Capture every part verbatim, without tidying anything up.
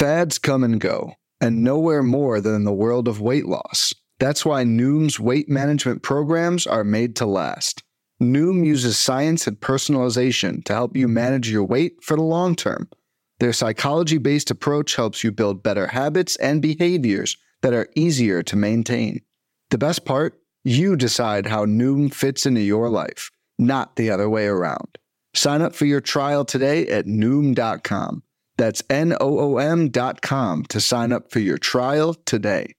Fads come and go, and nowhere more than in the world of weight loss. That's why Noom's weight management programs are made to last. Noom uses science and personalization to help you manage your weight for the long term. Their psychology-based approach helps you build better habits and behaviors that are easier to maintain. The best part? You decide how Noom fits into your life, not the other way around. Sign up for your trial today at Noom dot com. That's N O O M dot com to sign up for your trial today.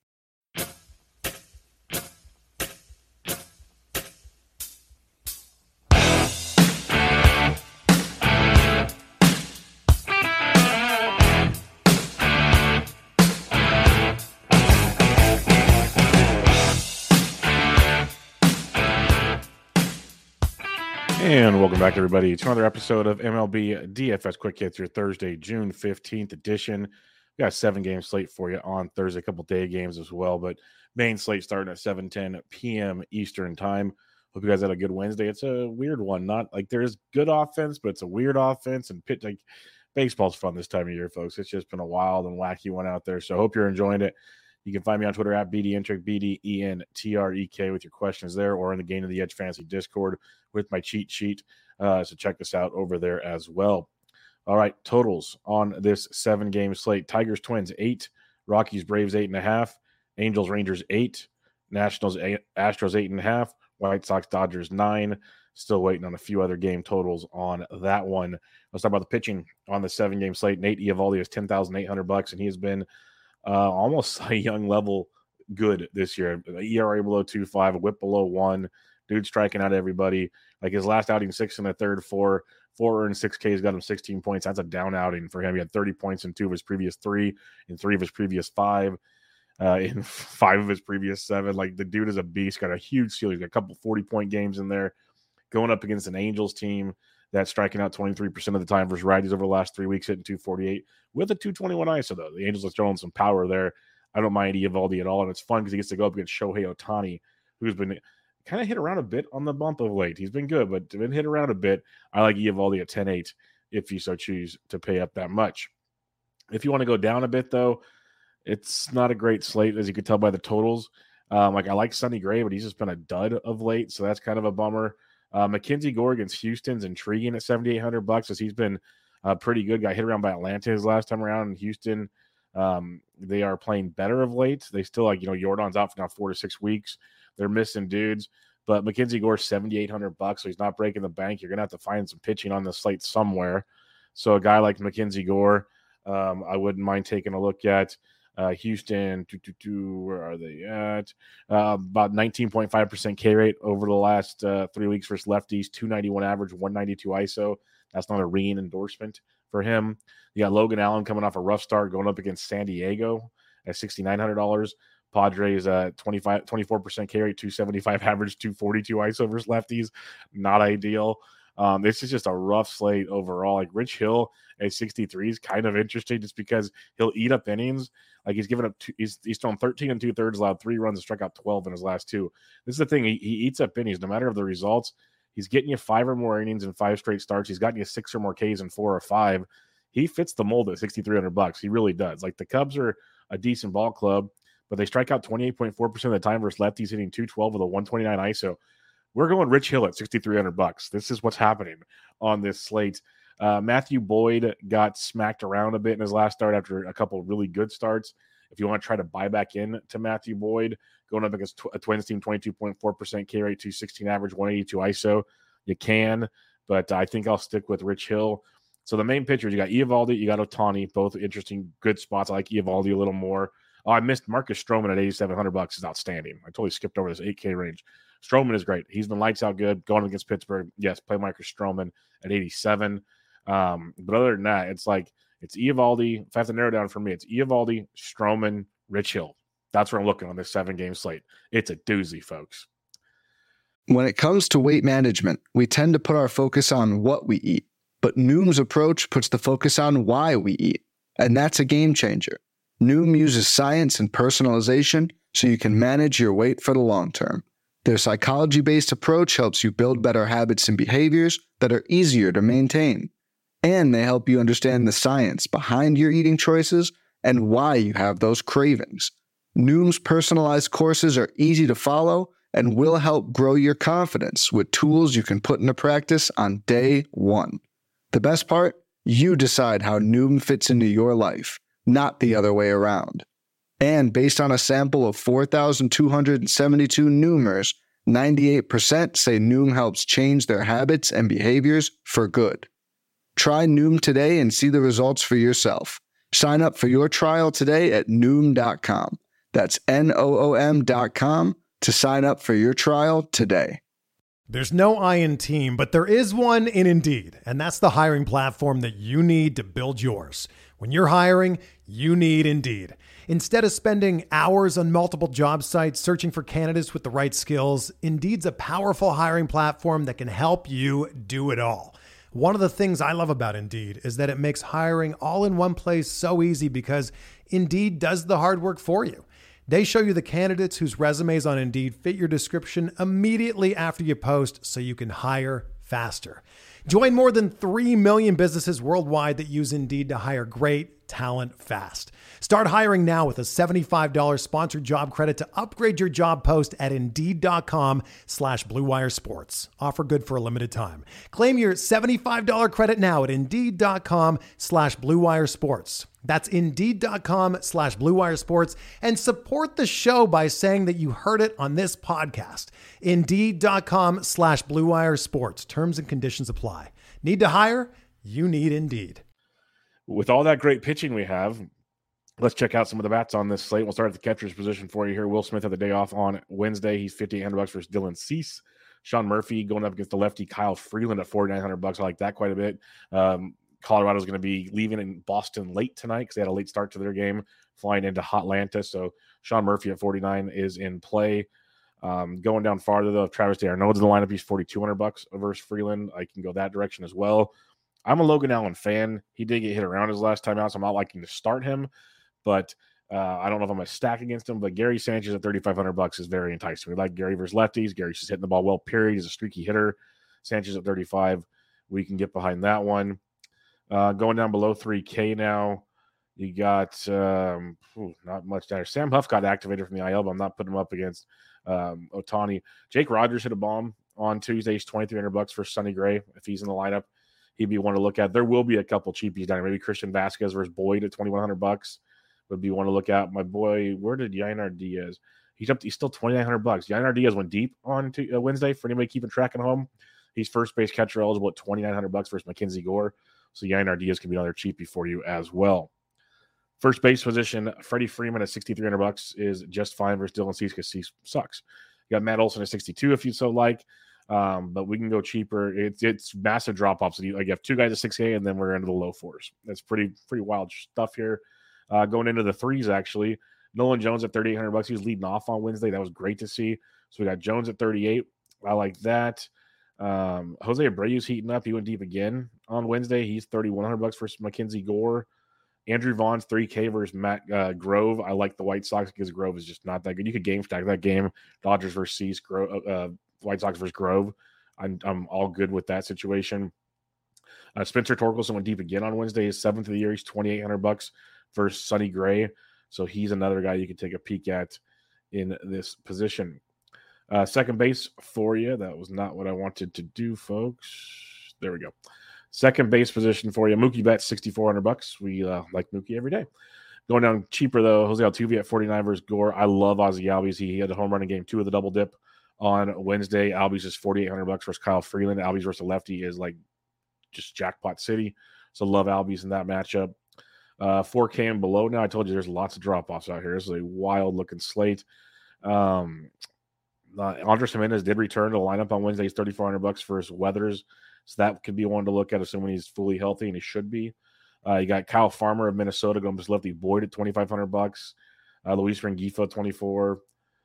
And welcome back, everybody, to another episode of M L B D F S Quick Hits, your Thursday, June fifteenth edition. We got a seven-game slate for you on Thursday, a couple day games as well, but main slate starting at seven ten p.m. Eastern time. Hope you guys had a good Wednesday. It's a weird one. Not like there's good offense, but it's a weird offense, and pit, like baseball's fun this time of year, folks. It's just been a wild and wacky one out there, so hope you're enjoying it. You can find me on Twitter at BDentrek, B D E N T R E K, with your questions there, or in the Gain of the Edge Fantasy Discord with my cheat sheet. Uh, so check us out over there as well. All right, totals on this seven-game slate. Tigers, Twins, eight. Rockies, Braves, eight and a half. Angels, Rangers, eight. Nationals, eight. Astros, eight and a half. White Sox, Dodgers, nine. Still waiting on a few other game totals on that one. Let's talk about the pitching on the seven-game slate. Nate Eovaldi is ten thousand eight hundred bucks, and he has been uh, almost a young level good this year. E R A below two point five, a whip below one. Dude striking out everybody. Like his last outing, six in the third, four, four and six Ks got him sixteen points. That's a down outing for him. He had thirty points in two of his previous three, in three of his previous five, uh, in five of his previous seven. Like the dude is a beast. Got a huge ceiling. He's got a couple forty-point games in there. Going up against an Angels team that's striking out twenty-three percent of the time versus righties over the last three weeks, hitting two forty-eight with a two twenty-one I S O though. The Angels are throwing some power there. I don't mind Eovaldi at all, and it's fun because he gets to go up against Shohei Ohtani, who's been kind of hit around a bit on the bump of late. He's been good, but been hit around a bit. I like Eovaldi at ten eight if you so choose to pay up that much. If you want to go down a bit, though, it's not a great slate, as you could tell by the totals. Um, like I like Sonny Gray, but he's just been a dud of late, so that's kind of a bummer. Uh, Mackenzie Gore against Houston's intriguing at seventy-eight hundred bucks, as he's been uh, pretty good. Got hit around by Atlanta his last time around in Houston. Um, they are playing better of late. They still, like, you know, Jordan's out for now four to six weeks. They're missing dudes, but Mackenzie Gore seventy-eight hundred bucks, so he's not breaking the bank. You're gonna have to find some pitching on the slate somewhere. So a guy like Mackenzie Gore, um, I wouldn't mind taking a look at. Uh, Houston, doo, doo, doo, where are they at? Uh, about nineteen point five percent K rate over the last uh, three weeks versus lefties, two ninety-one average, one ninety-two I S O. That's not a ringing endorsement for him. You got Logan Allen coming off a rough start, going up against San Diego at sixty-nine hundred dollars. Padres, uh, twenty-five, twenty-four percent K rate, two seventy-five average, two forty-two I S O versus lefties. Not ideal. Um, this is just a rough slate overall. Like Rich Hill at sixty-three is kind of interesting just because he'll eat up innings. Like he's given up, two, he's he's thrown thirteen and two thirds, allowed three runs, and struck out twelve in his last two. This is the thing. He, he eats up innings no matter of the results. He's getting you five or more innings in five straight starts. He's gotten you six or more Ks in four or five. He fits the mold at sixty-three hundred bucks. He really does. Like the Cubs are a decent ball club, but they strike out twenty-eight point four percent of the time versus lefties, hitting two twelve with a one twenty-nine I S O. We're going Rich Hill at sixty-three hundred bucks. This is what's happening on this slate. Uh, Matthew Boyd got smacked around a bit in his last start after a couple of really good starts. If you want to try to buy back in to Matthew Boyd, going up against a Twins team, twenty-two point four percent K rate, two sixteen average, one eighty-two I S O, you can, but I think I'll stick with Rich Hill. So the main pitchers, you got Eovaldi, you got Ohtani, both interesting, good spots. I like Eovaldi a little more. Oh, I missed Marcus Stroman at eighty-seven hundred bucks is outstanding. I totally skipped over this eight K range. Stroman is great. He's been lights out good. Going against Pittsburgh, yes, play Marcus Stroman at eighty-seven. Um, but other than that, it's like it's Eovaldi. If I have to narrow down for me, it's Eovaldi, Stroman, Rich Hill. That's where I'm looking on this seven-game slate. It's a doozy, folks. When it comes to weight management, we tend to put our focus on what we eat, but Noom's approach puts the focus on why we eat, and that's a game changer. Noom uses science and personalization so you can manage your weight for the long term. Their psychology-based approach helps you build better habits and behaviors that are easier to maintain. And they help you understand the science behind your eating choices and why you have those cravings. Noom's personalized courses are easy to follow and will help grow your confidence with tools you can put into practice on day one. The best part? You decide how Noom fits into your life, not the other way around. And based on a sample of four thousand two hundred seventy-two Noomers, ninety-eight percent say Noom helps change their habits and behaviors for good. Try Noom today and see the results for yourself. Sign up for your trial today at Noom dot com. That's N O O M dot com to sign up for your trial today. There's no I in team, but there is one in Indeed, and that's the hiring platform that you need to build yours. When you're hiring, you need Indeed. Instead of spending hours on multiple job sites searching for candidates with the right skills, Indeed's a powerful hiring platform that can help you do it all. One of the things I love about Indeed is that it makes hiring all in one place so easy because Indeed does the hard work for you. They show you the candidates whose resumes on Indeed fit your description immediately after you post so you can hire faster. Join more than three million businesses worldwide that use Indeed to hire great talent fast. Start hiring now with a seventy-five dollars sponsored job credit to upgrade your job post at Indeed.com slash Blue Wire Sports. Offer good for a limited time. Claim your seventy-five dollars credit now at Indeed.com slash Blue Wire Sports. That's Indeed.com slash Blue Wire Sports, and support the show by saying that you heard it on this podcast. Indeed.com slash Blue Wire Sports. Terms and conditions apply. Need to hire? You need Indeed. With all that great pitching we have, let's check out some of the bats on this slate. We'll start at the catcher's position for you here. Will Smith had the day off on Wednesday. He's fifty-eight hundred bucks versus Dylan Cease. Sean Murphy going up against the lefty Kyle Freeland at forty-nine hundred bucks. I like that quite a bit. Um, Colorado's going to be leaving in Boston late tonight because they had a late start to their game, flying into Hotlanta. So Sean Murphy at forty-nine is in play. Um, going down farther though, if Travis d'Arnaud's in the lineup, he's forty-two hundred bucks versus Freeland. I can go that direction as well. I'm a Logan Allen fan. He did get hit around his last time out, so I'm not liking to start him. But uh, I don't know if I'm going to stack against him. But Gary Sanchez at thirty-five hundred bucks is very enticing. We like Gary versus lefties. Gary's just hitting the ball well, period. He's a streaky hitter. Sanchez at thirty-five. We can get behind that one. Uh, going down below three K now, you got um, ooh, not much there. Sam Huff got activated from the I L, but I'm not putting him up against um, Ohtani. Jake Rogers hit a bomb on Tuesday. He's twenty-three hundred bucks for Sonny Gray. If he's in the lineup, he'd be one to look at. There will be a couple cheapies down here. Maybe Christian Vasquez versus Boyd at twenty-one hundred bucks would be one to look at. My boy, where did Yainer Diaz? He's up. He's still twenty-nine hundred bucks. Yainer Diaz went deep on t- uh, Wednesday for anybody keeping track at home. He's first base catcher eligible at twenty-nine hundred bucks versus Mackenzie Gore. So Yainer Diaz can be another cheapie for you as well. First base position, Freddie Freeman at sixty-three hundred bucks is just fine versus Dylan Cease because Cease sucks. You got Matt Olson at sixty-two if you so like, um, but we can go cheaper. It's it's massive drop offs. You like you have two guys at six K and then we're into the low fours. That's pretty pretty wild stuff here. Uh, going into the threes actually, Nolan Jones at thirty-eight hundred bucks. He was leading off on Wednesday. That was great to see. So we got Jones at thirty-eight. I like that. Um, Jose Abreu's heating up. He went deep again on Wednesday. He's thirty-one hundred bucks versus Mackenzie Gore. Andrew Vaughn's three K versus Matt uh, Grove. I like the White Sox because Grove is just not that good. You could game stack that game. Dodgers versus Cease, Grove, uh, White Sox versus Grove. I'm, I'm all good with that situation. Uh, Spencer Torkelson went deep again on Wednesday. His seventh of the year. He's twenty-eight hundred bucks versus Sonny Gray. So he's another guy you can take a peek at in this position. Uh, second base for you. That was not what I wanted to do, folks. There we go. Second base position for you. Mookie Betts, sixty-four hundred bucks. We uh, like Mookie every day. Going down cheaper, though, Jose Altuve at forty-nine versus Gore. I love Ozzie Albies. He had a home run in game two of the double dip on Wednesday. Albies is forty-eight hundred bucks versus Kyle Freeland. Albies versus a lefty is like just jackpot city. So love Albies in that matchup. Uh, four K and below now. I told you there's lots of drop-offs out here. This is a wild-looking slate. Um, uh, Andres Jimenez did return to the lineup on Wednesday. He's thirty-four hundred bucks versus Weathers. So that could be one to look at, assuming he's fully healthy, and he should be. Uh, you got Kyle Farmer of Minnesota going to lefty Boyd at twenty-five hundred bucks. Uh, Luis Rengifo, twenty-four.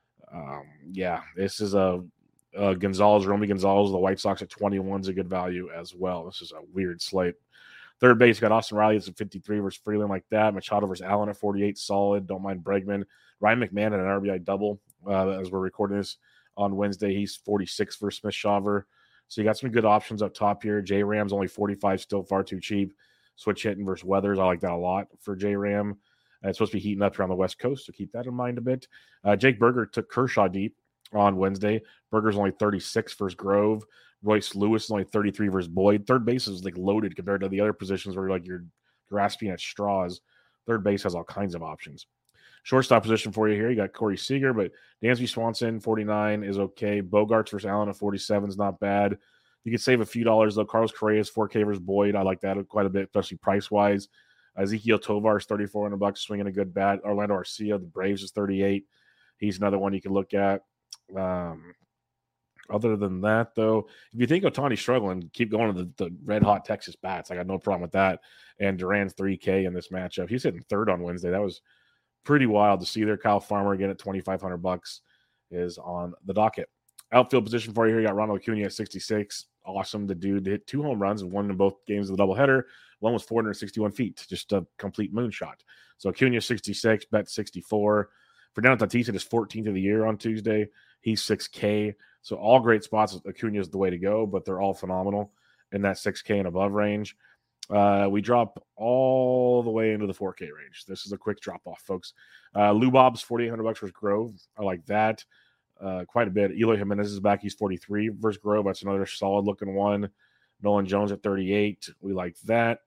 Um, yeah, this is a, a Gonzalez, Romy Gonzalez, the White Sox at twenty-one is a good value as well. This is a weird slate. Third base, you got Austin Riley at fifty-three versus Freeland like that. Machado versus Allen at forty-eight, solid. Don't mind Bregman. Ryan McMahon at an R B I double uh, as we're recording this on Wednesday. He's forty-six versus Smith Shawver. So you got some good options up top here. J Ram's only forty-five, still far too cheap. Switch hitting versus Weathers. I like that a lot for J Ram. Uh, it's supposed to be heating up here on the West Coast, so keep that in mind a bit. Uh, Jake Berger took Kershaw deep on Wednesday. Berger's only thirty-six versus Grove. Royce Lewis is only thirty-three versus Boyd. Third base is like loaded compared to the other positions where like you're grasping at straws. Third base has all kinds of options. Shortstop position for you here. You got Corey Seager, but Dansby Swanson, forty-nine is okay. Bogarts versus Allen at forty-seven is not bad. You could save a few dollars, though. Carlos Correa is four K versus Boyd. I like that quite a bit, especially price-wise. Ezekiel Tovar is thirty-four hundred bucks, swinging a good bat. Orlando Arcia, the Braves, is thirty-eight. He's another one you can look at. Um, other than that, though, if you think Ohtani's struggling, keep going to the, the red-hot Texas bats. I got no problem with that. And Duran's three K in this matchup. He's hitting third on Wednesday. That was pretty wild to see there. Kyle Farmer again at twenty-five hundred bucks is on the docket. Outfield position for you here. You got Ronald Acuna at sixty-six. Awesome. The dude hit two home runs and won in both games of the doubleheader. One was four hundred sixty-one feet. Just a complete moonshot. So Acuna sixty-six, Bet sixty-four. Fernando Tatis is fourteenth of the year on Tuesday. He's six K. So all great spots. Acuna is the way to go, but they're all phenomenal in that six K and above range. Uh, we drop all the way into the four K range. This is a quick drop off, folks. Uh, Lou Bob's forty-eight hundred bucks versus Grove. I like that uh, quite a bit. Eloy Jimenez is back. He's forty-three versus Grove. That's another solid looking one. Nolan Jones at thirty-eight. We like that.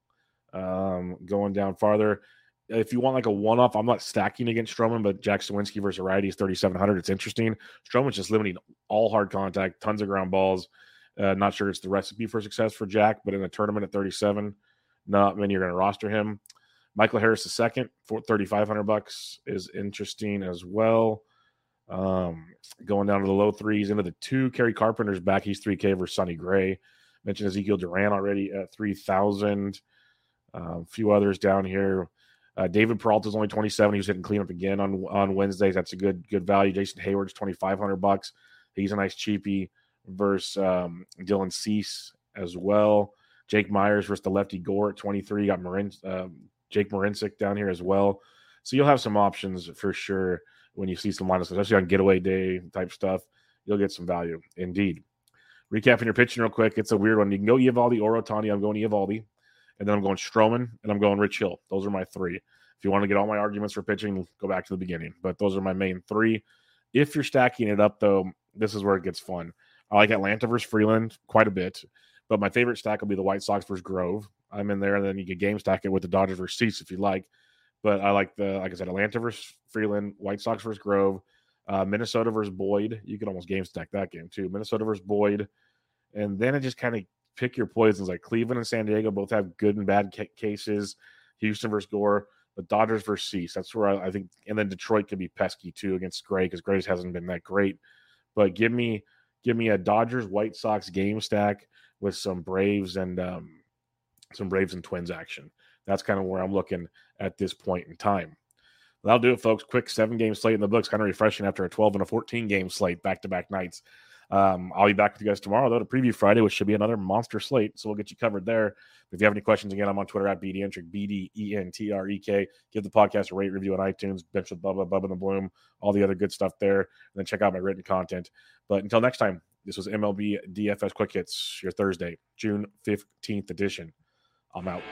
Um, going down farther, if you want like a one-off, I'm not stacking against Stroman, but Jack Sawinski versus Righty is thirty-seven hundred. It's interesting. Stroman's just limiting all hard contact, tons of ground balls. Uh, not sure it's the recipe for success for Jack, but in a tournament at thirty-seven, not many are going to roster him. Michael Harris the second for thirty-five hundred bucks is interesting as well. Um, going down to the low threes into the two. Kerry Carpenter's back. He's three K versus Sonny Gray. Mentioned Ezekiel Duran already at three thousand. Uh, a few others down here. Uh, David Peralta is only twenty-seven. He was hitting cleanup again on on Wednesdays. That's a good good value. Jason Hayward's twenty-five hundred bucks. He's a nice cheapie versus um, Dylan Cease as well. Jake Myers versus the lefty Gore at twenty-three. You got Marin, uh, Jake Marincek down here as well. So you'll have some options for sure when you see some lineups, especially on getaway day type stuff. You'll get some value indeed. Recapping your pitching real quick. It's a weird one. You can go Eovaldi or Ohtani. I'm going Eovaldi. And then I'm going Stroman, and I'm going Rich Hill. Those are my three. If you want to get all my arguments for pitching, go back to the beginning. But those are my main three. If you're stacking it up, though, this is where it gets fun. I like Atlanta versus Freeland quite a bit. But my favorite stack will be the White Sox versus Grove. I'm in there, and then you can game stack it with the Dodgers versus Cease if you like. But I like the, like I said, Atlanta versus Freeland, White Sox versus Grove, uh, Minnesota versus Boyd. You can almost game stack that game, too. Minnesota versus Boyd. And then it just kind of pick your poisons. Like Cleveland and San Diego both have good and bad ca- cases. Houston versus Gore, but Dodgers versus Cease. That's where I, I think. And then Detroit could be pesky too against Gray because Gray hasn't been that great. But give me, give me a Dodgers White Sox game stack with some Braves and um, some Braves and Twins action. That's kind of where I'm looking at this point in time. That'll do it, folks. Quick seven game slate in the books. Kind of refreshing after a twelve and a fourteen game slate back to back nights. Um, I'll be back with you guys tomorrow, though, to preview Friday, which should be another monster slate. So we'll get you covered there. If you have any questions, again, I'm on Twitter at B D Entrek, B D E N T R E K. Give the podcast a rate review on iTunes, Bench with Bubba, Bubba and the Bloom, all the other good stuff there. And then check out my written content. But until next time, this was M L B D F S Quick Hits, your Thursday, June fifteenth edition. I'm out.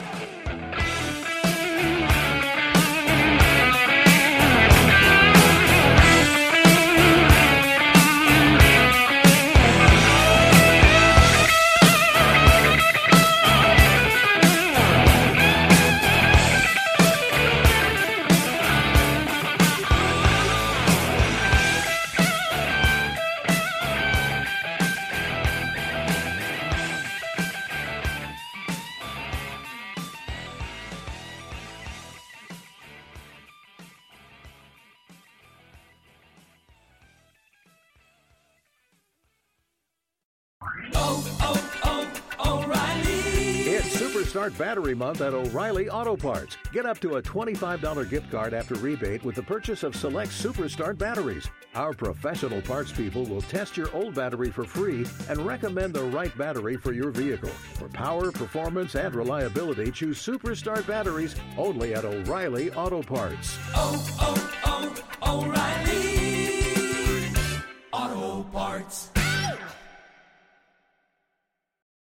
Start Battery Month at O'Reilly Auto Parts. Get up to a twenty-five dollars gift card after rebate with the purchase of select Superstart batteries. Our professional parts people will test your old battery for free and recommend the right battery for your vehicle. For power, performance, and reliability, choose Superstart batteries only at O'Reilly Auto Parts. Oh, oh, oh, O'Reilly Auto Parts.